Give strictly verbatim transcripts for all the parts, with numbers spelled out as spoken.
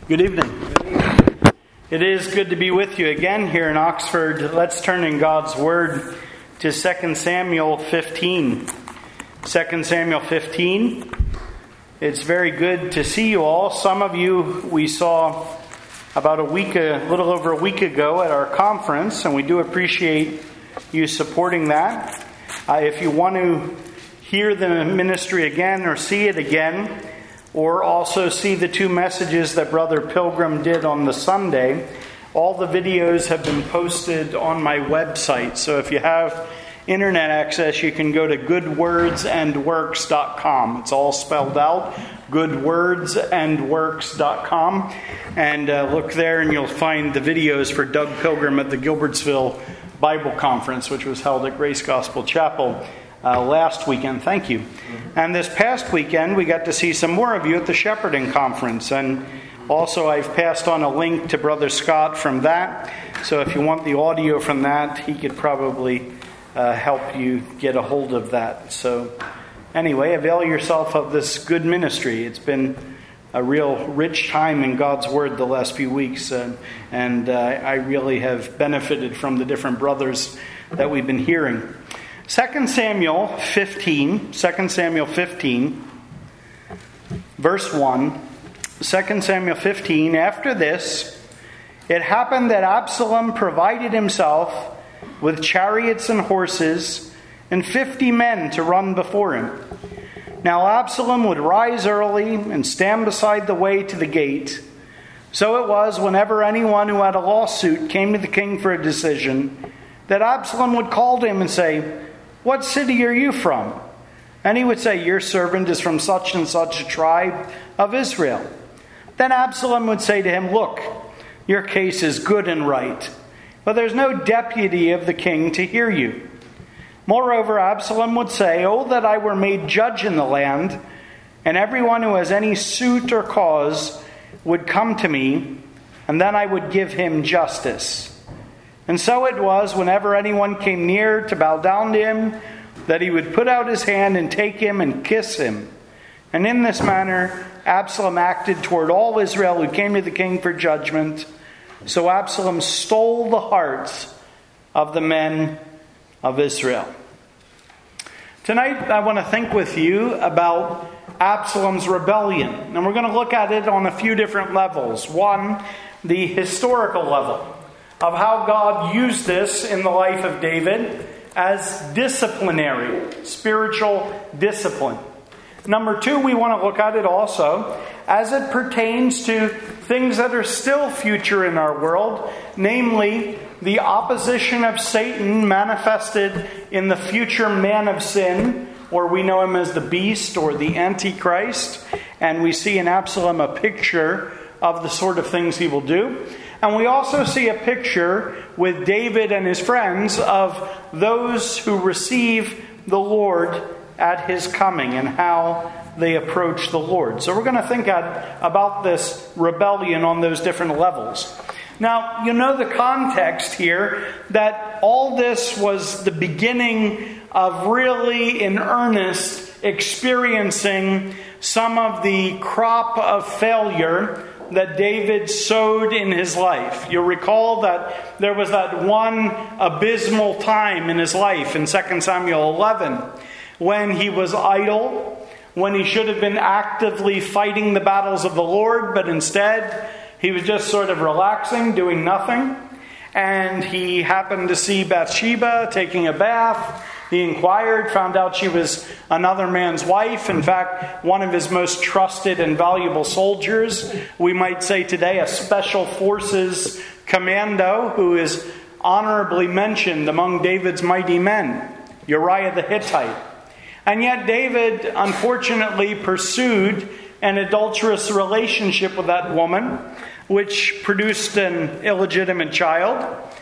Good evening. It is good to be with you again here in Oxford. Let's turn in God's Word to Second Samuel fifteen. Second Samuel fifteen. It's very good to see you all. Some of you we saw about a week, a little over a week ago at our conference, and we do appreciate you supporting that. Uh, if you want to hear the ministry again or see it again, or also see the two messages that Brother Pilgrim did on the Sunday, all the videos have been posted on my website. So if you have internet access, you can go to good words and works dot com. It's all spelled out, good words and works dot com. And uh, look there and you'll find the videos for Doug Pilgrim at the Gilbertsville Bible Conference, which was held at Grace Gospel Chapel Uh, last weekend. Thank you. And this past weekend, we got to see some more of you at the Shepherding Conference. And also, I've passed on a link to Brother Scott from that. So if you want the audio from that, he could probably uh, help you get a hold of that. So anyway, avail yourself of this good ministry. It's been a real rich time in God's Word the last few weeks. Uh, and uh, I really have benefited from the different brothers that we've been hearing. Second Samuel fifteen, Second Samuel fifteen, verse one. Second Samuel fifteen, after this, it happened that Absalom provided himself with chariots and horses and fifty men to run before him. Now Absalom would rise early and stand beside the way to the gate. So it was, whenever anyone who had a lawsuit came to the king for a decision, that Absalom would call to him and say, "What city are you from?" And he would say, "Your servant is from such and such a tribe of Israel." Then Absalom would say to him, "Look, your case is good and right, but there's no deputy of the king to hear you." Moreover, Absalom would say, "Oh, that I were made judge in the land, and everyone who has any suit or cause would come to me, and then I would give him justice." And so it was, whenever anyone came near to bow down to him, that he would put out his hand and take him and kiss him. And in this manner, Absalom acted toward all Israel who came to the king for judgment. So Absalom stole the hearts of the men of Israel. Tonight, I want to think with you about Absalom's rebellion. And we're going to look at it on a few different levels. One, the historical level of how God used this in the life of David as disciplinary, spiritual discipline. Number two, we want to look at it also as it pertains to things that are still future in our world, namely the opposition of Satan manifested in the future man of sin, or we know him as the beast or the Antichrist, and we see in Absalom a picture of the sort of things he will do. And we also see a picture with David and his friends of those who receive the Lord at his coming and how they approach the Lord. So we're going to think at, about this rebellion on those different levels. Now, you know the context here, that all this was the beginning of really in earnest experiencing some of the crop of failure that David sowed in his life. You'll recall that there was that one abysmal time in his life in Second Samuel eleven when he was idle, when he should have been actively fighting the battles of the Lord, but instead he was just sort of relaxing, doing nothing. And he happened to see Bathsheba taking a bath. He inquired, found out she was another man's wife. In fact, one of his most trusted and valuable soldiers. We might say today a special forces commando who is honorably mentioned among David's mighty men, Uriah the Hittite. And yet David unfortunately pursued an adulterous relationship with that woman, which produced an illegitimate child,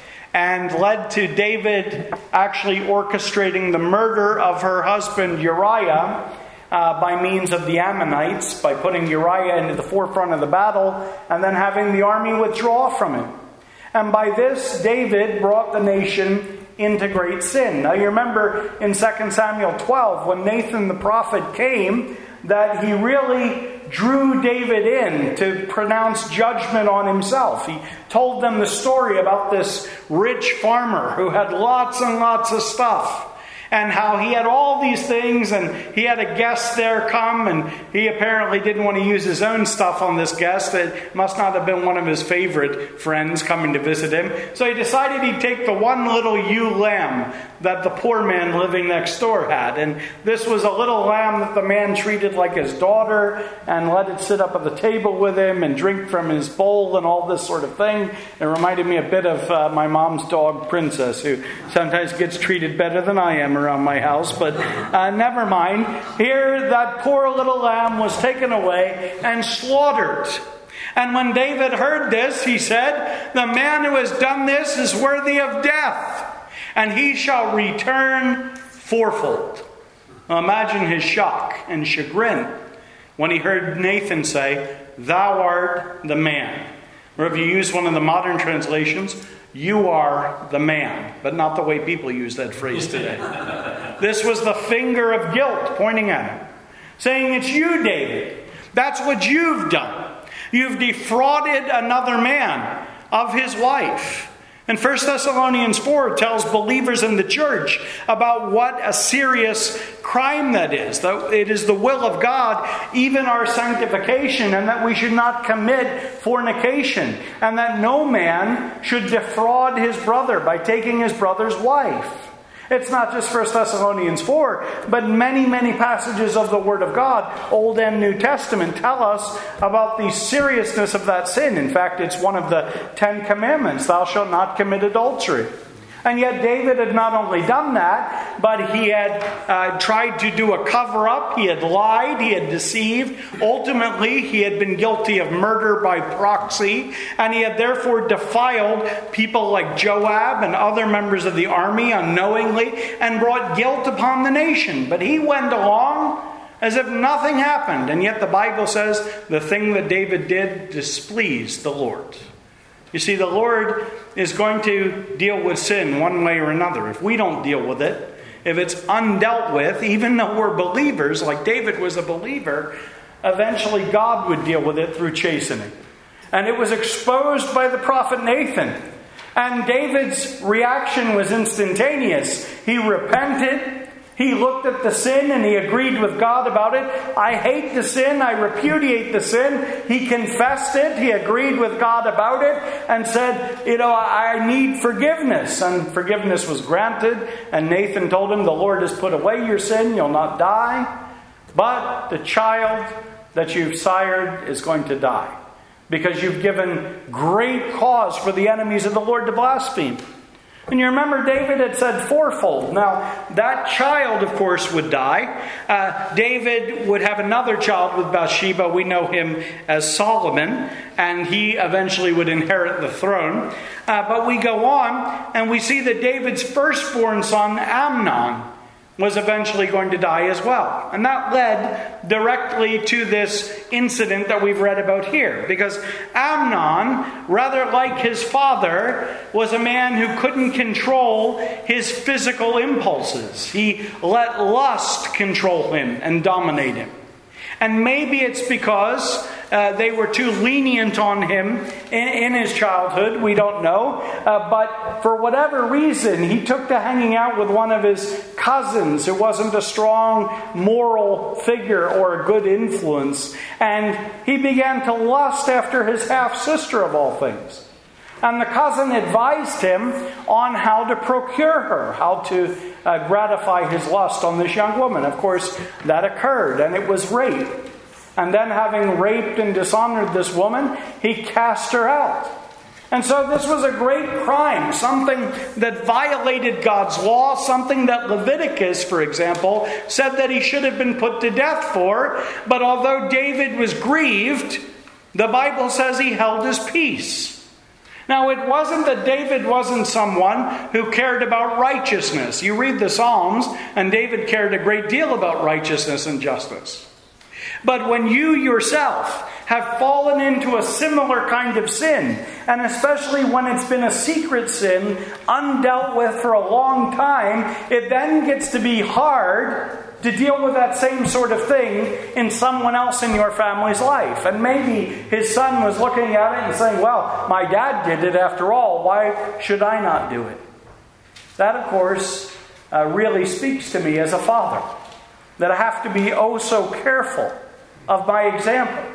and led to David actually orchestrating the murder of her husband Uriah uh, by means of the Ammonites, by putting Uriah into the forefront of the battle and then having the army withdraw from him. And by this, David brought the nation into great sin. Now you remember in Second Samuel twelve, when Nathan the prophet came, that he really drew David in to pronounce judgment on himself. He told them the story about this rich farmer who had lots and lots of stuff, and how he had all these things, and he had a guest there come, and he apparently didn't want to use his own stuff on this guest. It must not have been one of his favorite friends coming to visit him. So he decided he'd take the one little ewe lamb that the poor man living next door had. And this was a little lamb that the man treated like his daughter, and let it sit up at the table with him and drink from his bowl and all this sort of thing. It reminded me a bit of uh, my mom's dog, Princess, who sometimes gets treated better than I am around my house, but uh, never mind. Here, that poor little lamb was taken away and slaughtered. And when David heard this, he said, "The man who has done this is worthy of death, and he shall return fourfold." Now imagine his shock and chagrin when he heard Nathan say, "Thou art the man." Or if you use one of the modern translations, "You are the man," but not the way people use that phrase today. This was the finger of guilt pointing at him, saying, "It's you, David. That's what you've done. You've defrauded another man of his wife." And First Thessalonians four tells believers in the church about what a serious crime that is. That it is the will of God, even our sanctification, and that we should not commit fornication, and that no man should defraud his brother by taking his brother's wife. It's not just First Thessalonians four, but many, many passages of the Word of God, Old and New Testament, tell us about the seriousness of that sin. In fact, it's one of the Ten Commandments, "Thou shalt not commit adultery." And yet David had not only done that, but he had uh, tried to do a cover-up. He had lied. He had deceived. Ultimately, he had been guilty of murder by proxy. And he had therefore defiled people like Joab and other members of the army unknowingly and brought guilt upon the nation. But he went along as if nothing happened. And yet the Bible says the thing that David did displeased the Lord. You see, the Lord is going to deal with sin one way or another. If we don't deal with it, if it's undealt with, even though we're believers, like David was a believer, eventually God would deal with it through chastening. And it was exposed by the prophet Nathan. And David's reaction was instantaneous. He repented. He looked at the sin and he agreed with God about it. "I hate the sin. I repudiate the sin." He confessed it. He agreed with God about it and said, you know, "I need forgiveness." And forgiveness was granted. And Nathan told him, "The Lord has put away your sin. You'll not die. But the child that you've sired is going to die, because you've given great cause for the enemies of the Lord to blaspheme." And you remember David had said fourfold. Now, that child, of course, would die. Uh, David would have another child with Bathsheba. We know him as Solomon. And he eventually would inherit the throne. Uh, but we go on and we see that David's firstborn son, Amnon, was eventually going to die as well. And that led directly to this incident that we've read about here. Because Amnon, rather like his father, was a man who couldn't control his physical impulses. He let lust control him and dominate him. And maybe it's because uh, they were too lenient on him in, in his childhood. We don't know. Uh, but for whatever reason, he took to hanging out with one of his cousins who wasn't a strong moral figure or a good influence. And he began to lust after his half-sister of all things. And the cousin advised him on how to procure her, how to uh, gratify his lust on this young woman. Of course, that occurred, and it was rape. And then, having raped and dishonored this woman, he cast her out. And so this was a great crime, something that violated God's law, something that Leviticus, for example, said that he should have been put to death for. But although David was grieved, the Bible says he held his peace. Now, it wasn't that David wasn't someone who cared about righteousness. You read the Psalms, and David cared a great deal about righteousness and justice. But when you yourself have fallen into a similar kind of sin, and especially when it's been a secret sin, undealt with for a long time, it then gets to be hard to deal with that same sort of thing in someone else in your family's life. And maybe his son was looking at it and saying, well, my dad did it after all. Why should I not do it? That, of course, uh, really speaks to me as a father. That I have to be oh so careful of my example.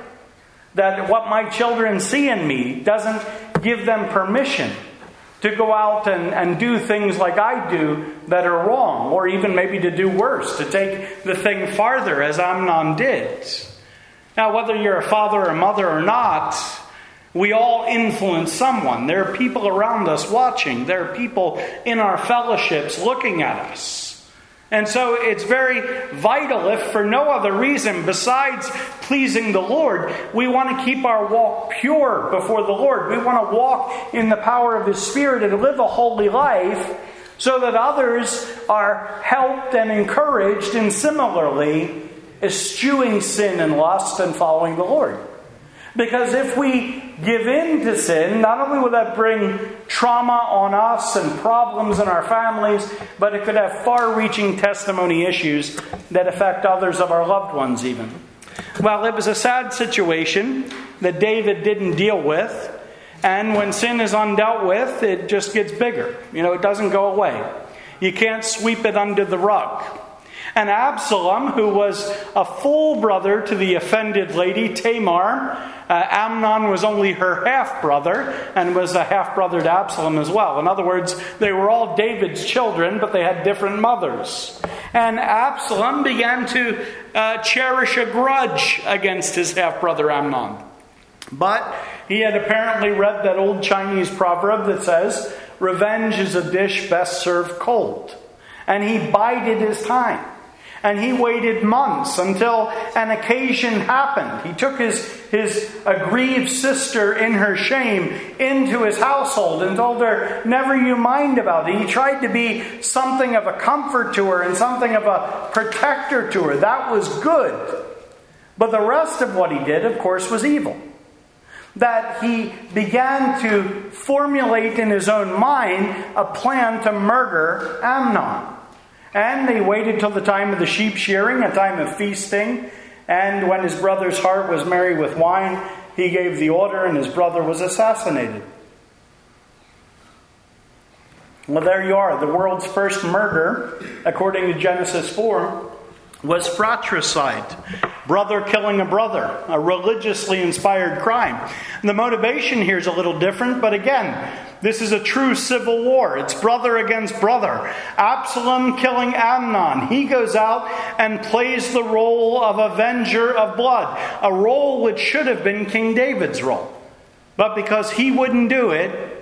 That what my children see in me doesn't give them permission to go out and, and do things like I do that are wrong, or even maybe to do worse, to take the thing farther as Amnon did. Now, whether you're a father or mother or not, we all influence someone. There are people around us watching. There are people in our fellowships looking at us. And so it's very vital, if for no other reason besides pleasing the Lord, we want to keep our walk pure before the Lord. We want to walk in the power of His Spirit and live a holy life so that others are helped and encouraged in similarly eschewing sin and lust and following the Lord. Because if we give in to sin, not only will that bring trauma on us and problems in our families, but it could have far-reaching testimony issues that affect others of our loved ones even. Well, it was a sad situation that David didn't deal with. And when sin is undealt with, it just gets bigger. You know, it doesn't go away. You can't sweep it under the rug. And Absalom, who was a full brother to the offended lady Tamar, uh, Amnon was only her half-brother and was a half-brother to Absalom as well. In other words, they were all David's children, but they had different mothers. And Absalom began to uh, cherish a grudge against his half-brother Amnon. But he had apparently read that old Chinese proverb that says, revenge is a dish best served cold. And he bided his time. And he waited months until an occasion happened. He took his, his aggrieved sister in her shame into his household and told her, never you mind about it. He tried to be something of a comfort to her and something of a protector to her. That was good. But the rest of what he did, of course, was evil. That he began to formulate in his own mind a plan to murder Amnon. And they waited till the time of the sheep shearing, a time of feasting. And when his brother's heart was merry with wine, he gave the order and his brother was assassinated. Well, there you are. The world's first murder, according to Genesis four, was fratricide. Brother killing a brother. A religiously inspired crime. And the motivation here is a little different, but again, this is a true civil war. It's brother against brother. Absalom killing Amnon. He goes out and plays the role of avenger of blood. A role which should have been King David's role. But because he wouldn't do it,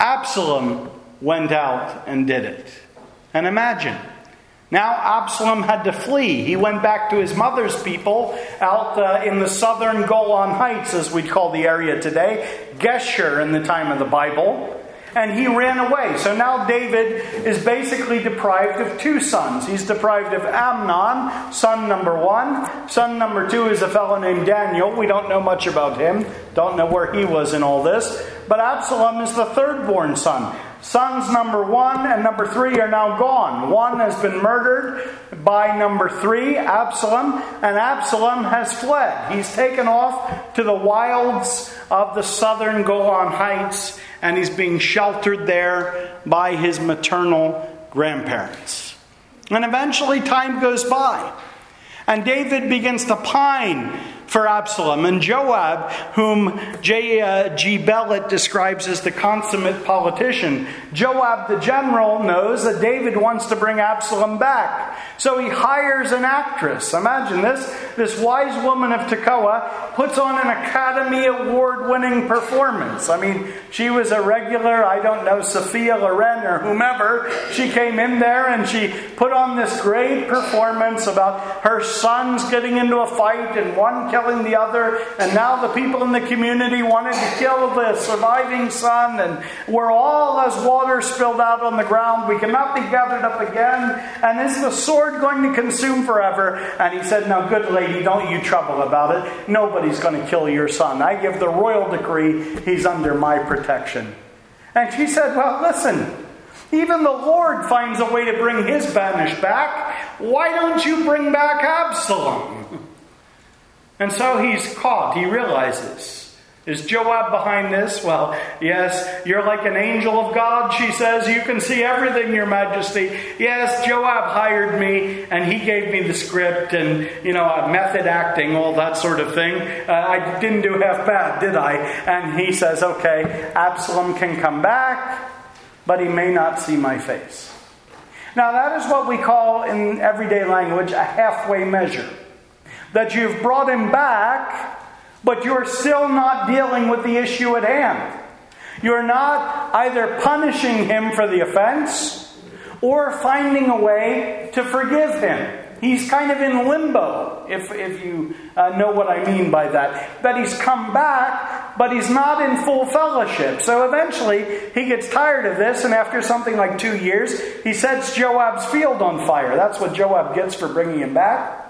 Absalom went out and did it. And imagine, now Absalom had to flee. He went back to his mother's people out uh, in the southern Golan Heights, as we'd call the area today. Geshur in the time of the Bible. And he ran away. So now David is basically deprived of two sons. He's deprived of Amnon, son number one. Son number two is a fellow named Daniel. We don't know much about him. Don't know where he was in all this. But Absalom is the third born son. Sons number one and number three are now gone. One has been murdered by number three, Absalom, and Absalom has fled. He's taken off to the wilds of the southern Golan Heights, and he's being sheltered there by his maternal grandparents. And eventually time goes by, and David begins to pine for Absalom. And Joab, whom J G Bellett describes as the consummate politician, Joab the general knows that David wants to bring Absalom back. So he hires an actress. Imagine this. This wise woman of Tekoa puts on an Academy Award-winning performance. I mean, she was a regular, I don't know, Sophia Loren or whomever. She came in there and she put on this great performance about her sons getting into a fight and one killing the other, and now the people in the community wanted to kill the surviving son, and we're all as water spilled out on the ground. We cannot be gathered up again, and is the sword going to consume forever? And he said, no, good lady, don't you trouble about it. Nobody's going to kill your son. I give the royal decree. He's under my protection. And she said, well, listen, even the Lord finds a way to bring his banished back. why don't you bring back Absalom? And so he's caught. He realizes. Is Joab behind this? Well, yes, you're like an angel of God, she says. You can see everything, Your Majesty. Yes, Joab hired me, and he gave me the script and, you know, method acting, all that sort of thing. Uh, I didn't do half bad, did I? And he says, okay, Absalom can come back, but he may not see my face. Now, that is what we call, in everyday language, a halfway measure. That you've brought him back, but you're still not dealing with the issue at hand. You're not either punishing him for the offense or finding a way to forgive him. He's kind of in limbo, if, if you uh, know what I mean by that. That he's come back, but he's not in full fellowship. So eventually, he gets tired of this, and after something like two years, he sets Joab's field on fire. That's what Joab gets for bringing him back.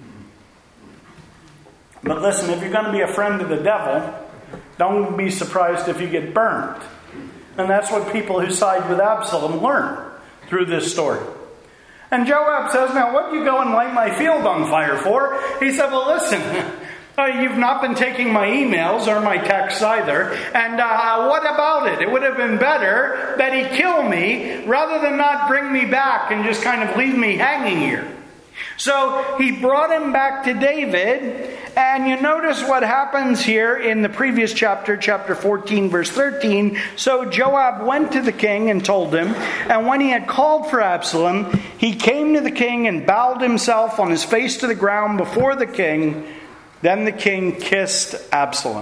But listen, if you're going to be a friend of the devil, don't be surprised if you get burned. And that's what people who side with Absalom learn through this story. And Joab says, now what do you go and light my field on fire for? He said, well, listen, uh, you've not been taking my emails or my texts either. And uh, what about it? It would have been better that he kill me rather than not bring me back and just kind of leave me hanging here. So he brought him back to David, and you notice what happens here in the previous chapter, chapter fourteen, verse thirteen. So Joab went to the king and told him, and when he had called for Absalom, he came to the king and bowed himself on his face to the ground before the king. Then the king kissed Absalom.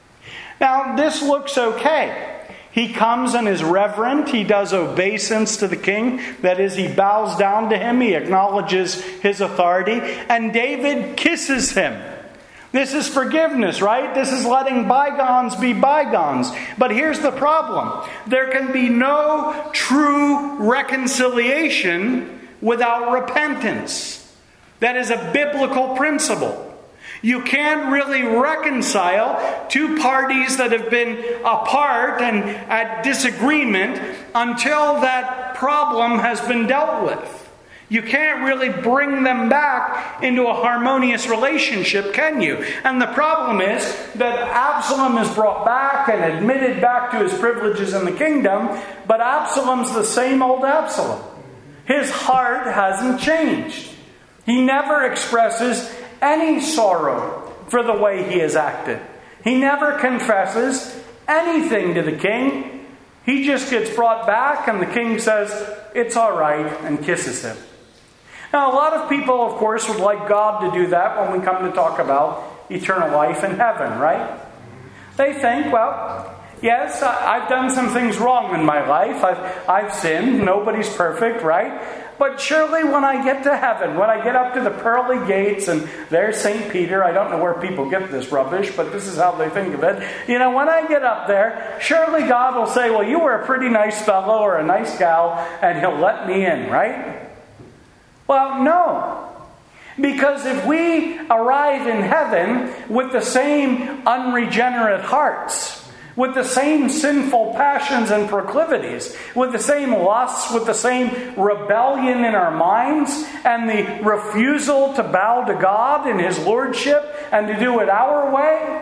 Now this looks okay. He comes and is reverent. He does obeisance to the king. That is, he bows down to him. He acknowledges his authority. And David kisses him. This is forgiveness, right? This is letting bygones be bygones. But here's the problem. There can be no true reconciliation without repentance. That is a biblical principle. You can't really reconcile two parties that have been apart and at disagreement until that problem has been dealt with. You can't really bring them back into a harmonious relationship, can you? And the problem is that Absalom is brought back and admitted back to his privileges in the kingdom, but Absalom's the same old Absalom. His heart hasn't changed. He never expresses any sorrow for the way he has acted. He never confesses anything to the king. He just gets brought back and the king says, it's all right, and kisses him. Now, a lot of people, of course, would like God to do that when we come to talk about eternal life in heaven, right? They think, well, yes, I've done some things wrong in my life. I've, I've sinned. Nobody's perfect, right? But surely when I get to heaven, when I get up to the pearly gates and there's Saint Peter, I don't know where people get this rubbish, but this is how they think of it. You know, when I get up there, surely God will say, well, you were a pretty nice fellow or a nice gal, and he'll let me in, right? Well, no. Because if we arrive in heaven with the same unregenerate hearts, with the same sinful passions and proclivities, with the same lusts, with the same rebellion in our minds, and the refusal to bow to God in His Lordship and to do it our way,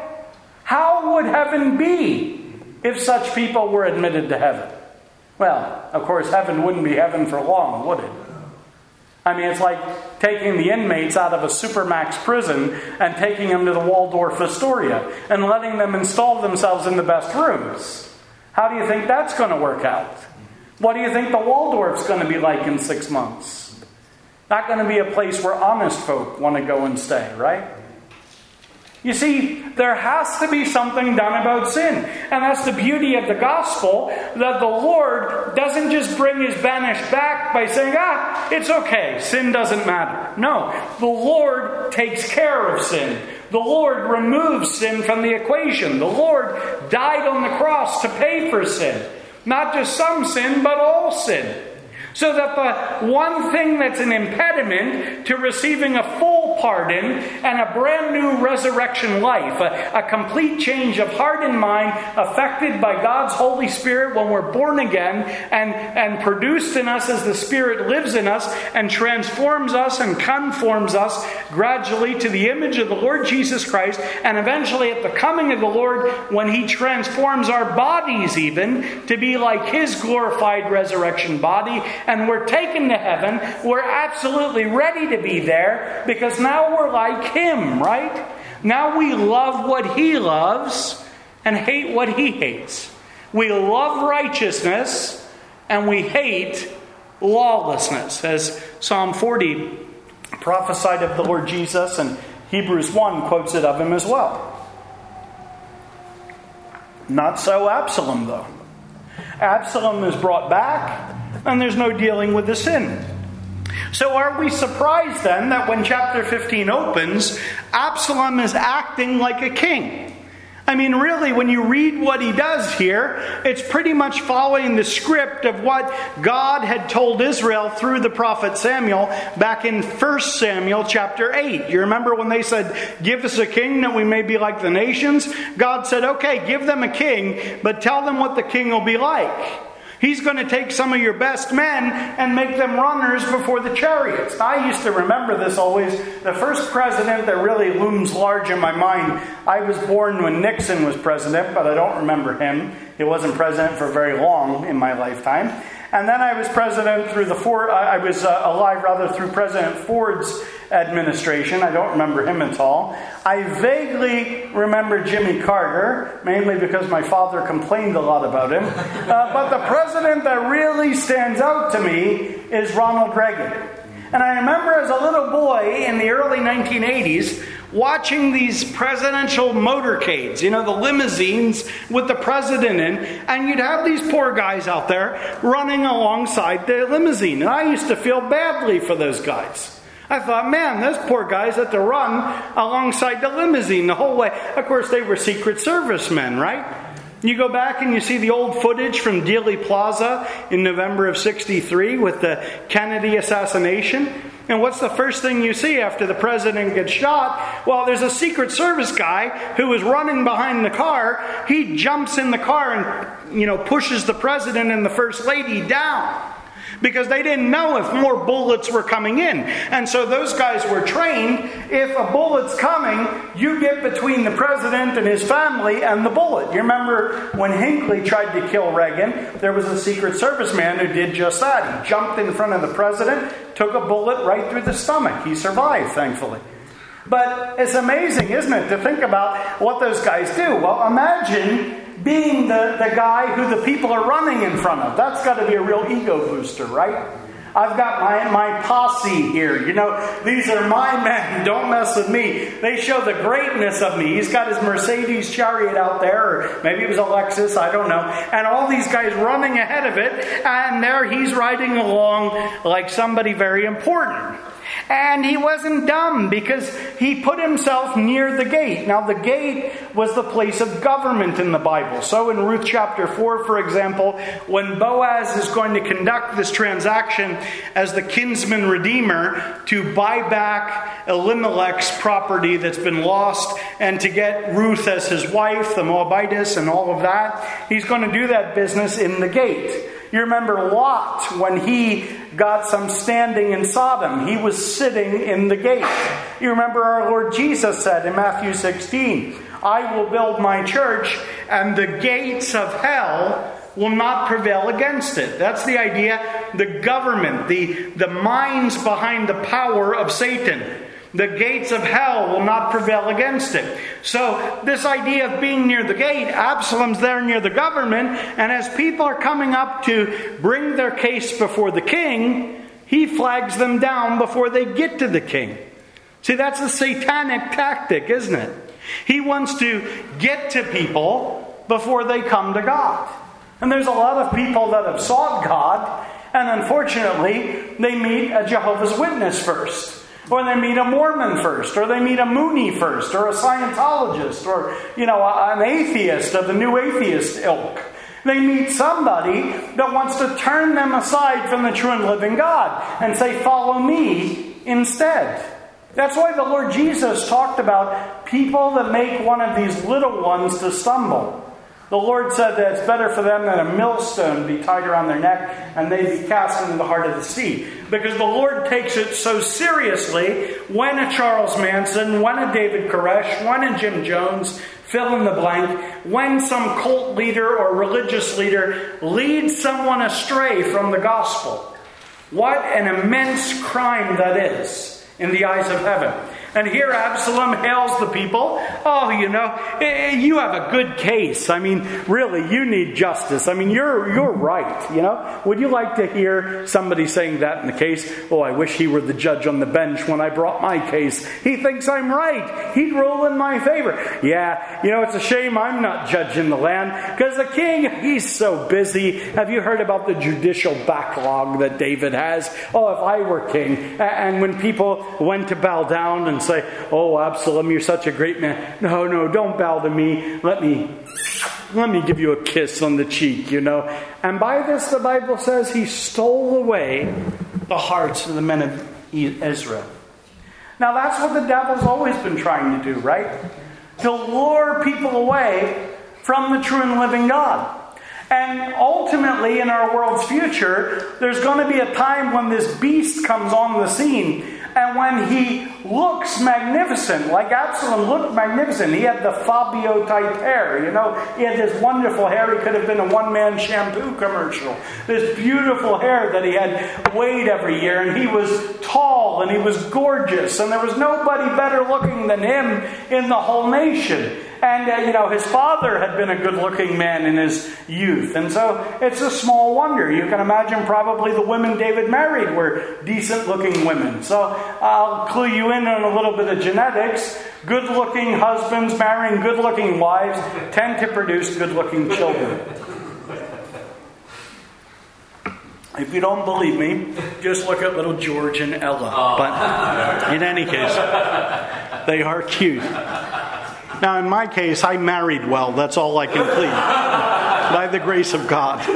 how would heaven be if such people were admitted to heaven? Well, of course, heaven wouldn't be heaven for long, would it? I mean, it's like taking the inmates out of a Supermax prison and taking them to the Waldorf Astoria and letting them install themselves in the best rooms. How do you think that's going to work out? What do you think the Waldorf's going to be like in six months? Not going to be a place where honest folk want to go and stay, right? You see, there has to be something done about sin. And that's the beauty of the gospel, that the Lord doesn't just bring His banished back by saying, ah, it's okay, sin doesn't matter. No, the Lord takes care of sin. The Lord removes sin from the equation. The Lord died on the cross to pay for sin. Not just some sin, but all sin. So that the one thing that's an impediment to receiving a full full pardon and a brand new resurrection life. A, a complete change of heart and mind affected by God's Holy Spirit when we're born again and, and produced in us as the Spirit lives in us and transforms us and conforms us gradually to the image of the Lord Jesus Christ, and eventually at the coming of the Lord when He transforms our bodies even to be like His glorified resurrection body, and we're taken to heaven. We're absolutely ready to be there because now we're like Him, right? Now we love what He loves and hate what He hates. We love righteousness and we hate lawlessness, as Psalm forty prophesied of the Lord Jesus, and Hebrews one quotes it of Him as well. Not so Absalom, though. Absalom is brought back, and there's no dealing with the sin. So are we surprised then that when chapter fifteen opens, Absalom is acting like a king? I mean, really, when you read what he does here, it's pretty much following the script of what God had told Israel through the prophet Samuel back in First Samuel chapter eight. You remember when they said, give us a king that we may be like the nations? God said, okay, give them a king, but tell them what the king will be like. He's going to take some of your best men and make them runners before the chariots. I used to remember this always. The first president that really looms large in my mind, I was born when Nixon was president, but I don't remember him. He wasn't president for very long in my lifetime. And then I was president through the Ford, I was uh, alive rather through President Ford's administration. I don't remember him at all. I vaguely remember Jimmy Carter, mainly because my father complained a lot about him. Uh, but the president that really stands out to me is Ronald Reagan. And I remember as a little boy in the early nineteen eighties watching these presidential motorcades, you know, the limousines with the president in, and you'd have these poor guys out there running alongside the limousine. And I used to feel badly for those guys. I thought, man, those poor guys had to run alongside the limousine the whole way. Of course, they were Secret Service men, right? You go back and you see the old footage from Dealey Plaza in November of sixty-three with the Kennedy assassination. And what's the first thing you see after the president gets shot? Well, there's a Secret Service guy who is running behind the car. He jumps in the car and, you know, pushes the president and the first lady down, because they didn't know if more bullets were coming in. And so those guys were trained, if a bullet's coming, you get between the president and his family and the bullet. You remember when Hinckley tried to kill Reagan, there was a Secret Service man who did just that. He jumped in front of the president, took a bullet right through the stomach. He survived, thankfully. But it's amazing, isn't it, to think about what those guys do. Well, imagine being the, the guy who the people are running in front of. That's got to be a real ego booster, right? I've got my, my posse here. You know, these are my men. Don't mess with me. They show the greatness of me. He's got his Mercedes chariot out there, or maybe it was a Lexus, I don't know. And all these guys running ahead of it, and there he's riding along like somebody very important. And he wasn't dumb, because he put himself near the gate. Now, the gate was the place of government in the Bible. So in Ruth chapter four, for example, when Boaz is going to conduct this transaction as the kinsman redeemer to buy back Elimelech's property that's been lost and to get Ruth as his wife, the Moabitess, and all of that, he's going to do that business in the gate. You remember Lot, when he got some standing in Sodom, he was sitting in the gate. You remember our Lord Jesus said in Matthew sixteen, I will build my church, and the gates of hell will not prevail against it. That's the idea, the government, the, the minds behind the power of Satan. The gates of hell will not prevail against it. So this idea of being near the gate, Absalom's there near the government, and as people are coming up to bring their case before the king, he flags them down before they get to the king. See, that's a satanic tactic, isn't it? He wants to get to people before they come to God. And there's a lot of people that have sought God, and unfortunately, they meet a Jehovah's Witness first. Or they meet a Mormon first, or they meet a Mooney first, or a Scientologist, or, you know, an atheist of the new atheist ilk. They meet somebody that wants to turn them aside from the true and living God and say, follow me instead. That's why the Lord Jesus talked about people that make one of these little ones to stumble. The Lord said that it's better for them that a millstone be tied around their neck and they be cast into the heart of the sea. Because the Lord takes it so seriously when a Charles Manson, when a David Koresh, when a Jim Jones, fill in the blank, when some cult leader or religious leader leads someone astray from the gospel. What an immense crime that is in the eyes of heaven. And here Absalom hails the people. Oh, you know, you have a good case. I mean, really, you need justice. I mean, you're you're right, you know. Would you like to hear somebody saying that in the case? Oh, I wish he were the judge on the bench when I brought my case. He thinks I'm right. He'd rule in my favor. Yeah, you know, it's a shame I'm not judging the land because the king, he's so busy. Have you heard about the judicial backlog that David has? Oh, if I were king. And when people went to bow down and say, oh, Absalom, you're such a great man. No, no, don't bow to me. Let me, let me give you a kiss on the cheek, you know. And by this, the Bible says, he stole away the hearts of the men of Israel. Now, that's what the devil's always been trying to do, right? To lure people away from the true and living God. And ultimately, in our world's future, there's going to be a time when this beast comes on the scene. And when he looks magnificent, like Absalom looked magnificent, he had the Fabio type hair, you know, he had this wonderful hair, he could have been a one-man shampoo commercial. This beautiful hair that he had weighed every year, and he was tall and he was gorgeous, and there was nobody better looking than him in the whole nation. And, uh, you know, his father had been a good-looking man in his youth. And so it's a small wonder. You can imagine probably the women David married were decent-looking women. So I'll clue you in on a little bit of genetics. Good-looking husbands marrying good-looking wives tend to produce good-looking children. If you don't believe me, just look at little George and Ella. Oh. But in any case, they are cute. Now, in my case, I married well. That's all I can plead. By the grace of God.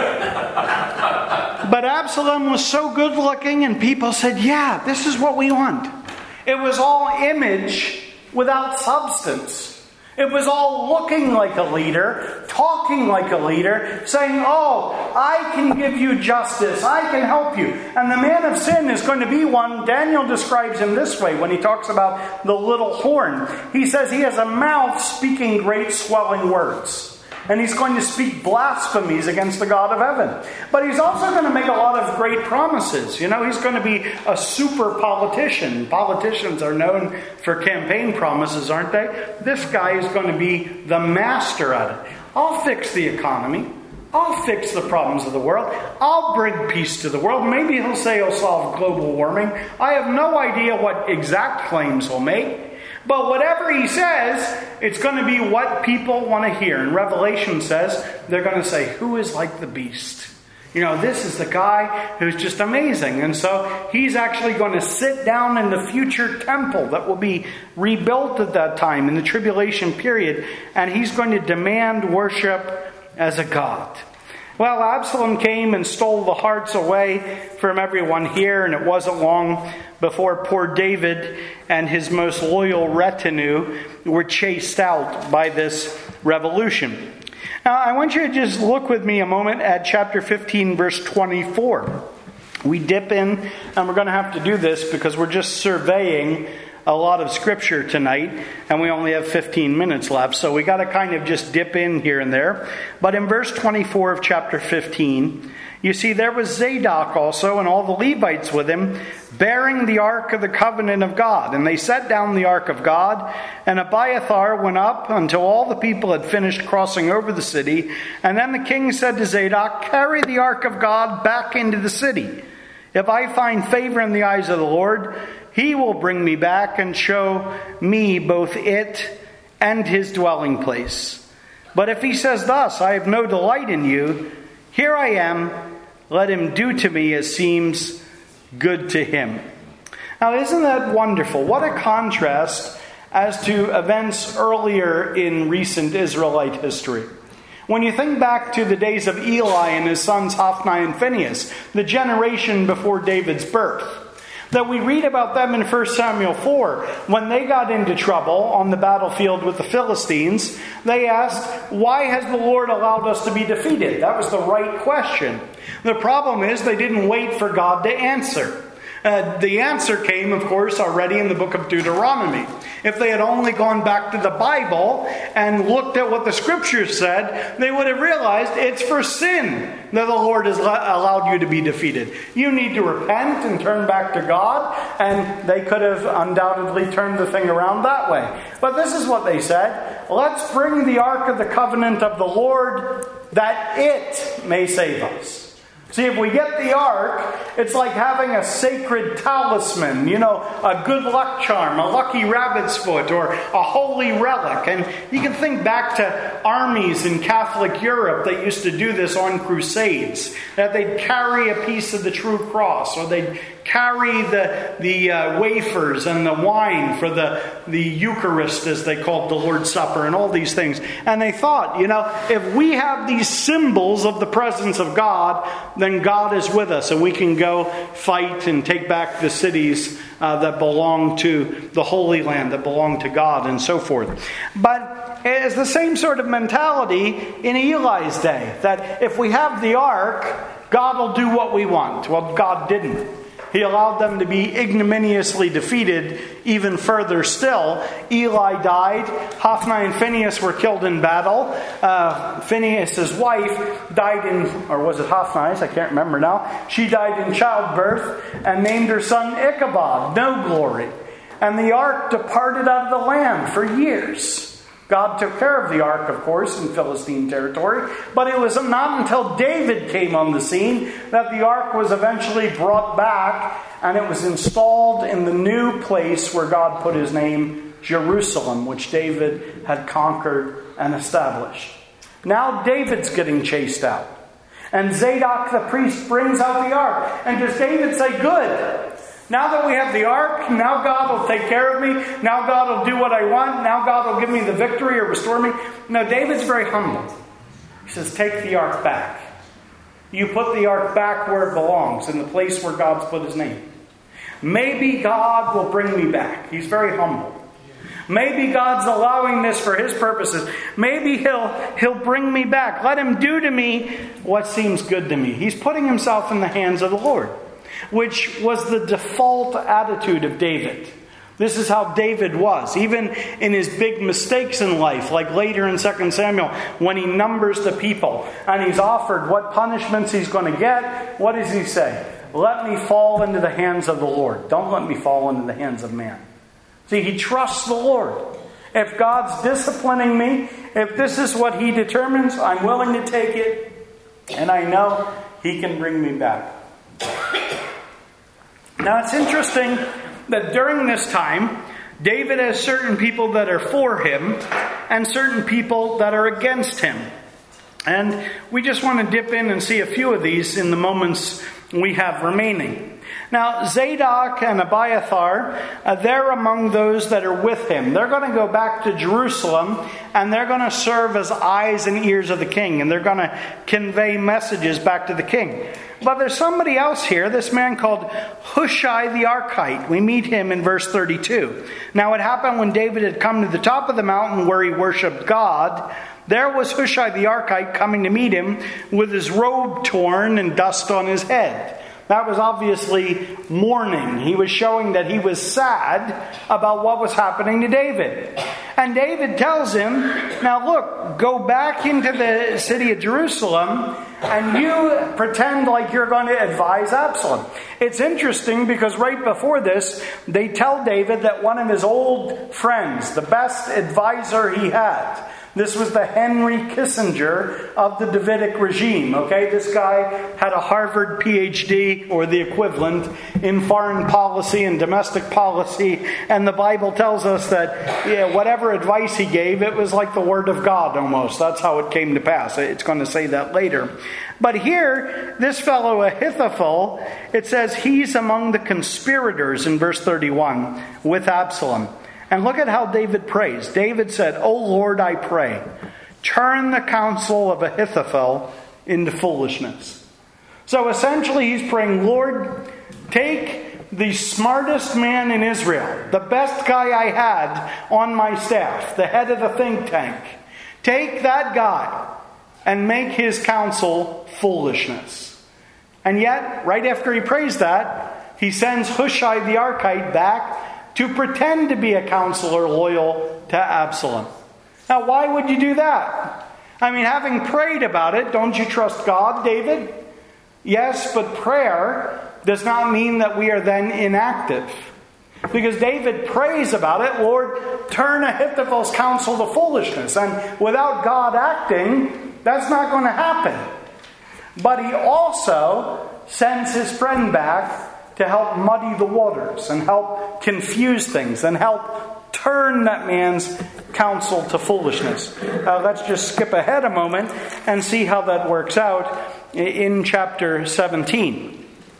But Absalom was so good looking, and people said, yeah, this is what we want. It was all image without substance. It was all looking like a leader, talking like a leader, saying, oh, I can give you justice, I can help you. And the man of sin is going to be one. Daniel describes him this way when he talks about the little horn. He says he has a mouth speaking great swelling words. And he's going to speak blasphemies against the God of heaven. But he's also going to make a lot of great promises. You know, he's going to be a super politician. Politicians are known for campaign promises, aren't they? This guy is going to be the master at it. I'll fix the economy. I'll fix the problems of the world. I'll bring peace to the world. Maybe he'll say he'll solve global warming. I have no idea what exact claims he'll make. But whatever he says, it's going to be what people want to hear. And Revelation says, they're going to say, who is like the beast? You know, this is the guy who's just amazing. And so he's actually going to sit down in the future temple that will be rebuilt at that time in the tribulation period. And he's going to demand worship as a god. Well, Absalom came and stole the hearts away from everyone here, and it wasn't long before poor David and his most loyal retinue were chased out by this revolution. Now, I want you to just look with me a moment at chapter fifteen, verse twenty-four. We dip in, and we're going to have to do this because we're just surveying a lot of scripture tonight, and we only have fifteen minutes left, so we got to kind of just dip in here and there. But in verse twenty-four of chapter fifteen, you see there was Zadok also and all the Levites with him, bearing the ark of the covenant of God. And they set down the ark of God, and Abiathar went up until all the people had finished crossing over the city. And then the king said to Zadok, carry the ark of God back into the city. If I find favor in the eyes of the Lord, he will bring me back and show me both it and his dwelling place. But if he says thus, I have no delight in you, here I am, let him do to me as seems good to him. Now, isn't that wonderful? What a contrast as to events earlier in recent Israelite history. When you think back to the days of Eli and his sons Hophni and Phinehas, the generation before David's birth, that we read about them in First Samuel four. When they got into trouble on the battlefield with the Philistines, they asked, why has the Lord allowed us to be defeated? That was the right question. The problem is they didn't wait for God to answer. Uh, the answer came, of course, already in the book of Deuteronomy. If they had only gone back to the Bible and looked at what the Scriptures said, they would have realized it's for sin that the Lord has allowed you to be defeated. You need to repent and turn back to God, and they could have undoubtedly turned the thing around that way. But this is what they said: let's bring the Ark of the Covenant of the Lord, that it may save us. See, if we get the ark, it's like having a sacred talisman, you know, a good luck charm, a lucky rabbit's foot, or a holy relic. And you can think back to armies in Catholic Europe that used to do this on crusades, that they'd carry a piece of the true cross, or they'd carry the the uh, wafers and the wine for the, the Eucharist, as they called the Lord's Supper, and all these things. And they thought, you know, if we have these symbols of the presence of God, then God is with us, and we can go fight and take back the cities uh, that belong to the Holy Land, that belong to God, and so forth. But it's the same sort of mentality in Eli's day, that if we have the ark, God will do what we want. Well, God didn't. He allowed them to be ignominiously defeated even further still. Eli died. Hophni and Phinehas were killed in battle. Uh, Phinehas' wife died in, or was it Hophni's? I can't remember now. She died in childbirth and named her son Ichabod, no glory. And the ark departed out of the land for years. God took care of the ark, of course, in Philistine territory. But it was not until David came on the scene that the ark was eventually brought back, and it was installed in the new place where God put his name, Jerusalem, which David had conquered and established. Now David's getting chased out. And Zadok the priest brings out the ark. And does David say, good, now that we have the ark, now God will take care of me. Now God will do what I want. Now God will give me the victory or restore me. No, David's very humble. He says, take the ark back. You put the ark back where it belongs, in the place where God's put his name. Maybe God will bring me back. He's very humble. Maybe God's allowing this for his purposes. Maybe he'll, he'll bring me back. Let him do to me what seems good to me. He's putting himself in the hands of the Lord, which was the default attitude of David. This is how David was. Even in his big mistakes in life, like later in Second Samuel, when he numbers the people and he's offered what punishments he's going to get, what does he say? Let me fall into the hands of the Lord. Don't let me fall into the hands of man. See, he trusts the Lord. If God's disciplining me, if this is what he determines, I'm willing to take it, and I know he can bring me back. Now, it's interesting that during this time, David has certain people that are for him and certain people that are against him. And we just want to dip in and see a few of these in the moments we have remaining. Now, Zadok and Abiathar, uh, they're among those that are with him. They're going to go back to Jerusalem, and they're going to serve as eyes and ears of the king, and they're going to convey messages back to the king. But there's somebody else here, this man called Hushai the Archite. We meet him in verse thirty-two. Now, it happened when David had come to the top of the mountain where he worshipped God. There was Hushai the Archite coming to meet him with his robe torn and dust on his head. That was obviously mourning. He was showing that he was sad about what was happening to David. And David tells him, now look, go back into the city of Jerusalem and you pretend like you're going to advise Absalom. It's interesting because right before this, they tell David that one of his old friends, the best advisor he had, this was the Henry Kissinger of the Davidic regime. Okay, this guy had a Harvard P H D or the equivalent in foreign policy and domestic policy, and the Bible tells us that yeah, whatever advice he gave, it was like the Word of God almost. That's how it came to pass. It's going to say that later. But here, this fellow Ahithophel, it says he's among the conspirators in verse thirty-one with Absalom. And look at how David prays. David said, O Lord, I pray, turn the counsel of Ahithophel into foolishness. So essentially he's praying, Lord, take the smartest man in Israel, the best guy I had on my staff, the head of the think tank. Take that guy and make his counsel foolishness. And yet, right after he prays that, he sends Hushai the Archite back to pretend to be a counselor loyal to Absalom. Now, why would you do that? I mean, having prayed about it, don't you trust God, David? Yes, but prayer does not mean that we are then inactive. Because David prays about it, Lord, turn Ahithophel's counsel to foolishness. And without God acting, that's not going to happen. But he also sends his friend back to help muddy the waters and help confuse things and help turn that man's counsel to foolishness. Uh, let's just skip ahead a moment and see how that works out in chapter seventeen.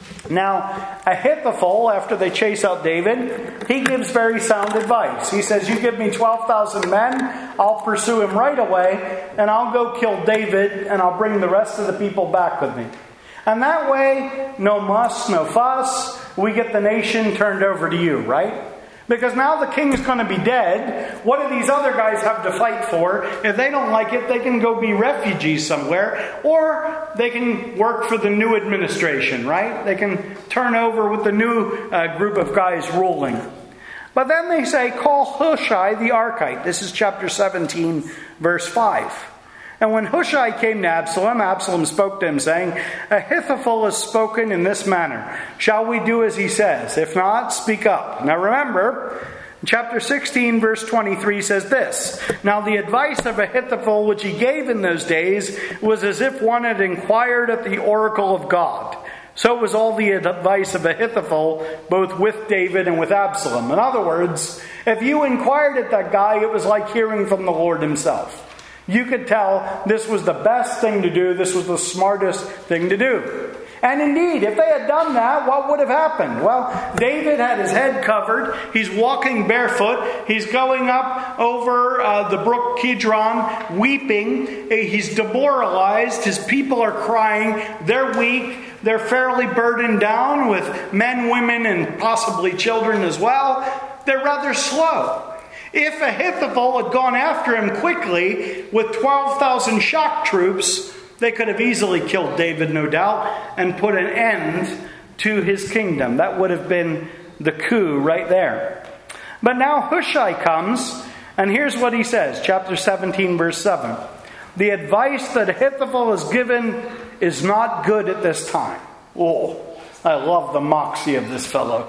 Now, Ahithophel, after they chase out David, he gives very sound advice. He says, you give me twelve thousand men, I'll pursue him right away, and I'll go kill David, and I'll bring the rest of the people back with me. And that way, no muss, no fuss, we get the nation turned over to you, right? Because now the king is going to be dead. What do these other guys have to fight for? If they don't like it, they can go be refugees somewhere. Or they can work for the new administration, right? They can turn over with the new uh, group of guys ruling. But then they say, call Hushai the Archite. This is chapter seventeen, verse five. And when Hushai came to Absalom, Absalom spoke to him, saying, Ahithophel has spoken in this manner. Shall we do as he says? If not, speak up. Now remember, chapter sixteen, verse twenty-three says this. Now the advice of Ahithophel, which he gave in those days, was as if one had inquired at the oracle of God. So was all the advice of Ahithophel, both with David and with Absalom. In other words, if you inquired at that guy, it was like hearing from the Lord himself. You could tell this was the best thing to do. This was the smartest thing to do. And indeed, if they had done that, what would have happened? Well, David had his head covered. He's walking barefoot. He's going up over uh, the brook Kidron, weeping. He's demoralized. His people are crying. They're weak. They're fairly burdened down with men, women, and possibly children as well. They're rather slow. If Ahithophel had gone after him quickly with twelve thousand shock troops, they could have easily killed David, no doubt, and put an end to his kingdom. That would have been the coup right there. But now Hushai comes, and here's what he says, chapter seventeen, verse seven. The advice that Ahithophel has given is not good at this time. Oh, I love the moxie of this fellow.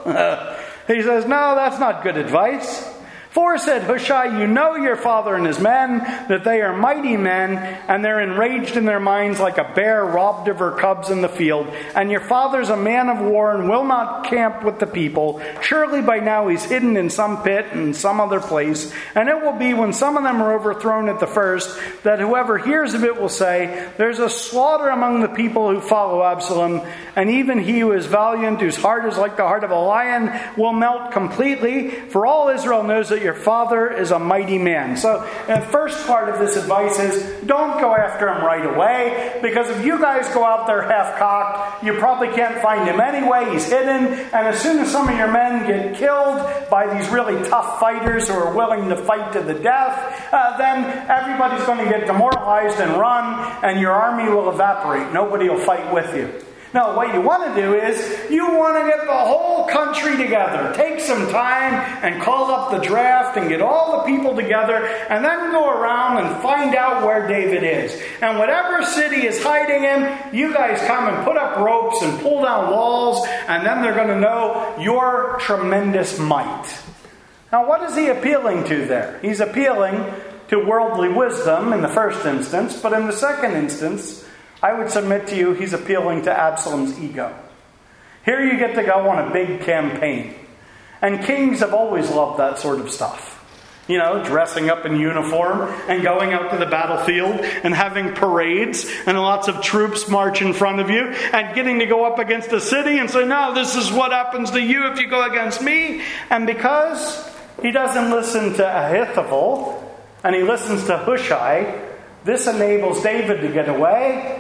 He says, no, that's not good advice. For, said Hushai, you know your father and his men, that they are mighty men, and they're enraged in their minds like a bear robbed of her cubs in the field. And your father's a man of war and will not camp with the people. Surely by now he's hidden in some pit in some other place. And it will be when some of them are overthrown at the first, that whoever hears of it will say, there's a slaughter among the people who follow Absalom. And even he who is valiant, whose heart is like the heart of a lion, will melt completely. For all Israel knows that your father is a mighty man. So the first part of this advice is don't go after him right away, because if you guys go out there half-cocked, you probably can't find him anyway. He's hidden, and as soon as some of your men get killed by these really tough fighters who are willing to fight to the death, uh, then everybody's going to get demoralized and run, and your army will evaporate. Nobody will fight with you. No, what you want to do is you want to get the whole country together. Take some time and call up the draft and get all the people together, and then go around and find out where David is. And whatever city is hiding him, you guys come and put up ropes and pull down walls, and then they're going to know your tremendous might. Now, what is he appealing to there? He's appealing to worldly wisdom in the first instance, but in the second instance, I would submit to you, he's appealing to Absalom's ego. Here you get to go on a big campaign. And kings have always loved that sort of stuff. You know, dressing up in uniform and going out to the battlefield and having parades and lots of troops march in front of you and getting to go up against a city and say, no, this is what happens to you if you go against me. And because he doesn't listen to Ahithophel and he listens to Hushai, this enables David to get away.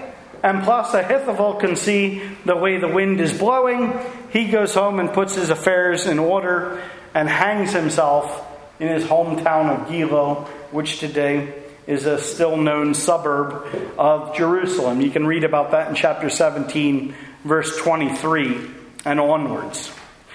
and plus Ahithophel can see the way the wind is blowing, he goes home and puts his affairs in order and hangs himself in his hometown of Gilo, which today is a still known suburb of Jerusalem. You can read about that in chapter seventeen, verse twenty-three and onwards.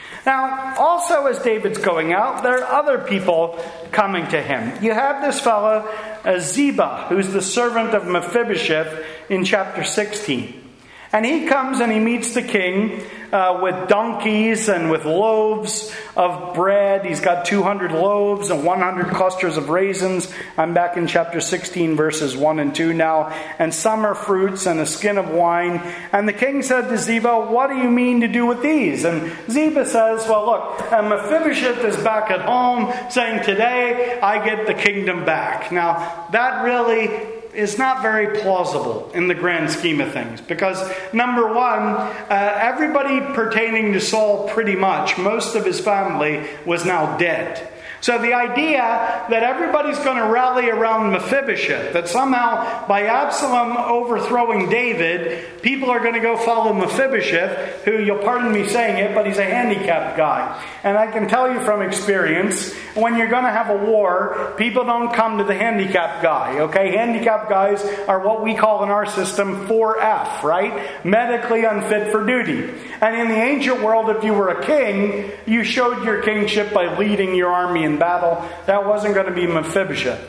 Now, also as David's going out, there are other people coming to him. You have this fellow, uh, Ziba, who's the servant of Mephibosheth in chapter sixteen. And he comes and he meets the king uh, with donkeys and with loaves of bread. He's got two hundred loaves and one hundred clusters of raisins. I'm back in chapter sixteen, verses one and two now. And summer fruits and a skin of wine. And the king said to Ziba, "What do you mean to do with these?" And Ziba says, "Well, look, uh, Mephibosheth is back at home saying, today I get the kingdom back." Now, that really is not very plausible in the grand scheme of things. Because, number one, uh, everybody pertaining to Saul, pretty much, most of his family, was now dead. So the idea that everybody's going to rally around Mephibosheth, that somehow by Absalom overthrowing David, people are going to go follow Mephibosheth, who, you'll pardon me saying it, but he's a handicapped guy. And I can tell you from experience, when you're going to have a war, people don't come to the handicapped guy, okay? Handicapped guys are what we call in our system four F, right? Medically unfit for duty. And in the ancient world, if you were a king, you showed your kingship by leading your army in battle. That wasn't going to be Mephibosheth.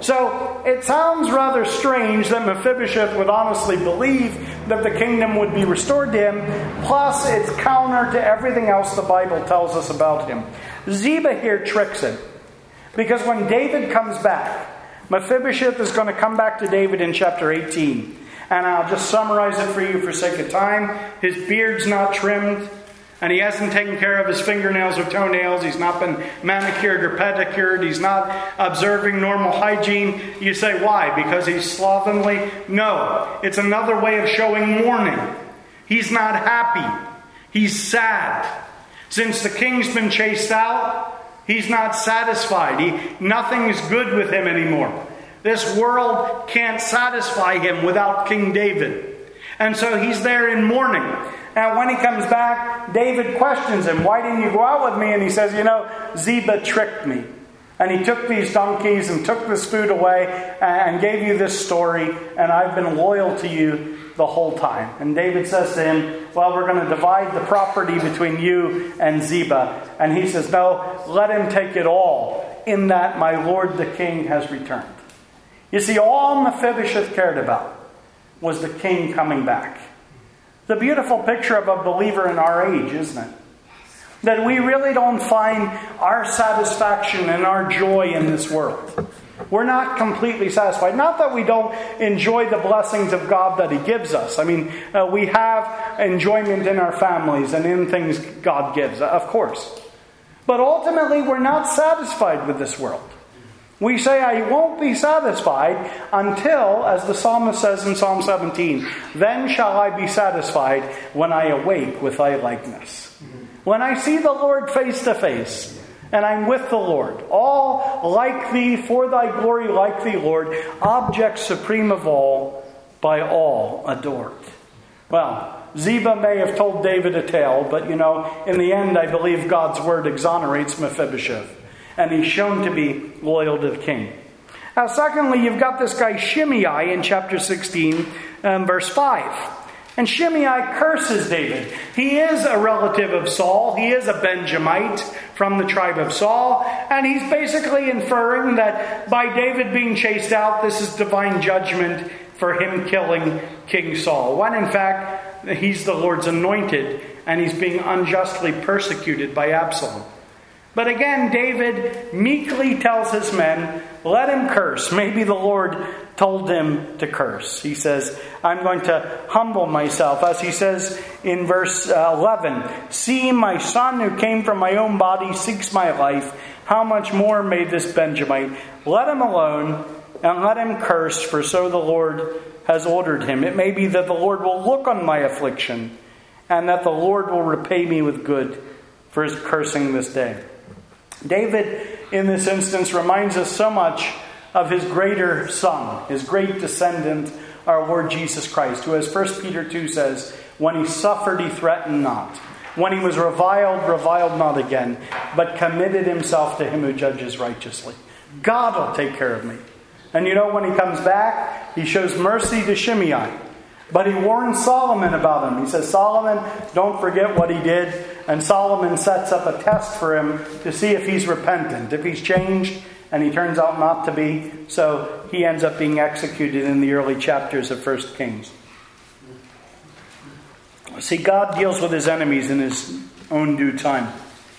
So it sounds rather strange that Mephibosheth would honestly believe that the kingdom would be restored to him. Plus, it's counter to everything else the Bible tells us about him. Ziba here tricks him. Because when David comes back, Mephibosheth is going to come back to David in chapter eighteen. And I'll just summarize it for you for sake of time. His beard's not trimmed. And he hasn't taken care of his fingernails or toenails. He's not been manicured or pedicured. He's not observing normal hygiene. You say, why? Because he's slovenly? No. It's another way of showing mourning. He's not happy. He's sad. Since the king's been chased out, he's not satisfied. He, nothing's good with him anymore. This world can't satisfy him without King David. And so he's there in mourning. And when he comes back, David questions him, "Why didn't you go out with me?" And he says, "You know, Ziba tricked me. And he took these donkeys and took this food away and gave you this story. And I've been loyal to you the whole time." And David says to him, "Well, we're going to divide the property between you and Ziba." And he says, "No, let him take it all, in that my lord the king has returned." You see, all Mephibosheth cared about was the king coming back. The beautiful picture of a believer in our age, isn't it? That we really don't find our satisfaction and our joy in this world. We're not completely satisfied. Not that we don't enjoy the blessings of God that He gives us. I mean, uh, we have enjoyment in our families and in things God gives, of course. But ultimately, we're not satisfied with this world. We say, "I won't be satisfied until," as the psalmist says in Psalm seventeen, "then shall I be satisfied when I awake with thy likeness." When I see the Lord face to face, and I'm with the Lord, all like thee, for thy glory like thee, Lord, object supreme of all, by all adored. Well, Ziba may have told David a tale, but you know, in the end, I believe God's word exonerates Mephibosheth. And he's shown to be loyal to the king. Now, secondly, you've got this guy Shimei in chapter sixteen, um, verse five. And Shimei curses David. He is a relative of Saul. He is a Benjamite from the tribe of Saul. And he's basically inferring that by David being chased out, this is divine judgment for him killing King Saul. When in fact, he's the Lord's anointed and he's being unjustly persecuted by Absalom. But again, David meekly tells his men, let him curse. Maybe the Lord told him to curse. He says, I'm going to humble myself. As he says in verse eleven, see, my son who came from my own body seeks my life. How much more may this Benjamite? Let him alone and let him curse, for so the Lord has ordered him. It may be that the Lord will look on my affliction and that the Lord will repay me with good for his cursing this day. David, in this instance, reminds us so much of his greater son, his great descendant, our Lord Jesus Christ, who, as First Peter two says, when he suffered, he threatened not. When he was reviled, reviled not again, but committed himself to him who judges righteously. God will take care of me. And you know, when he comes back, he shows mercy to Shimei. But he warns Solomon about him. He says, Solomon, don't forget what he did. And Solomon sets up a test for him to see if he's repentant, if he's changed, and he turns out not to be. So he ends up being executed in the early chapters of First Kings. See, God deals with his enemies in his own due time.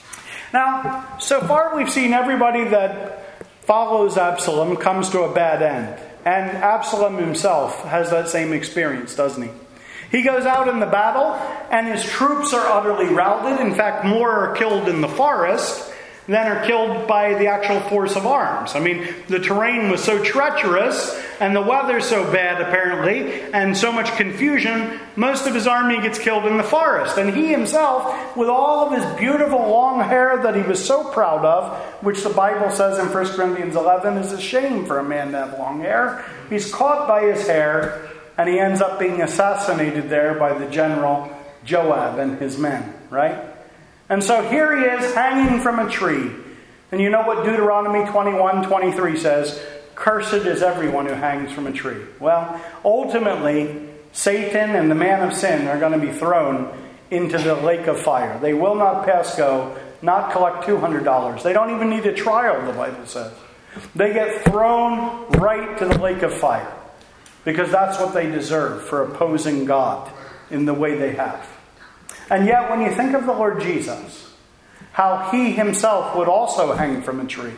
Now, so far we've seen everybody that follows Absalom comes to a bad end. And Absalom himself has that same experience, doesn't he? He goes out in the battle, and his troops are utterly routed. In fact, more are killed in the forest than are killed by the actual force of arms. I mean, the terrain was so treacherous, and the weather so bad, apparently, and so much confusion, most of his army gets killed in the forest. And he himself, with all of his beautiful long hair that he was so proud of, which the Bible says in First Corinthians eleven is a shame for a man to have long hair, he's caught by his hair, and he ends up being assassinated there by the general Joab and his men, right? And so here he is hanging from a tree. And you know what Deuteronomy twenty-one twenty-three says? Cursed is everyone who hangs from a tree. Well, ultimately, Satan and the man of sin are going to be thrown into the lake of fire. They will not pass go, not collect two hundred dollars. They don't even need a trial, the Bible says. They get thrown right to the lake of fire. Because that's what they deserve for opposing God in the way they have. And yet, when you think of the Lord Jesus, how he himself would also hang from a tree.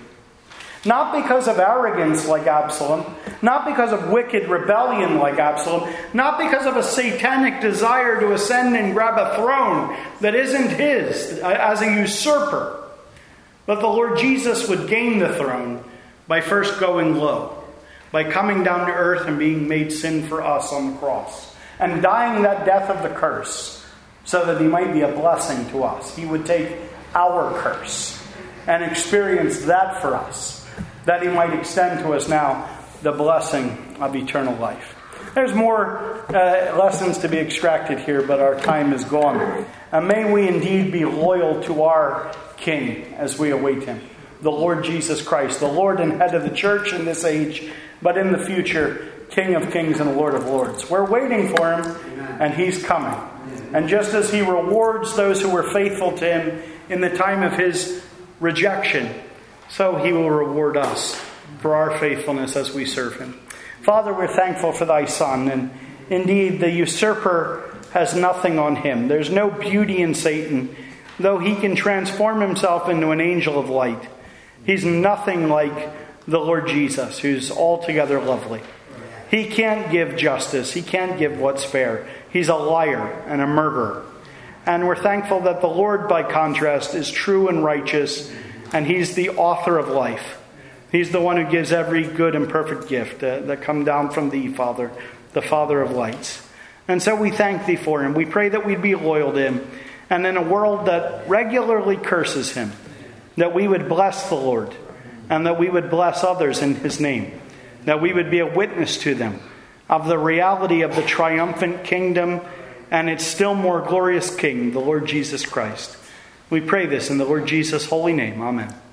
Not because of arrogance like Absalom, not because of wicked rebellion like Absalom, not because of a satanic desire to ascend and grab a throne that isn't his, as a usurper. But the Lord Jesus would gain the throne by first going low, by coming down to earth and being made sin for us on the cross, and dying that death of the curse, so that he might be a blessing to us. He would take our curse and experience that for us, that he might extend to us now the blessing of eternal life. There's more uh, lessons to be extracted here, but our time is gone. And may we indeed be loyal to our King as we await him, the Lord Jesus Christ, the Lord and head of the church in this age, but in the future, King of kings and Lord of lords. We're waiting for him, and he's coming. And just as he rewards those who were faithful to him in the time of his rejection, so he will reward us for our faithfulness as we serve him. Father, we're thankful for thy Son. And indeed, the usurper has nothing on him. There's no beauty in Satan, though he can transform himself into an angel of light. He's nothing like the Lord Jesus, who's altogether lovely. He can't give justice. He can't give what's fair. He's a liar and a murderer. And we're thankful that the Lord, by contrast, is true and righteous, and he's the author of life. He's the one who gives every good and perfect gift uh, that come down from thee, Father, the Father of lights. And so we thank thee for him. We pray that we'd be loyal to him. And in a world that regularly curses him, that we would bless the Lord, and that we would bless others in his name. That we would be a witness to them of the reality of the triumphant kingdom and its still more glorious King, the Lord Jesus Christ. We pray this in the Lord Jesus' holy name. Amen.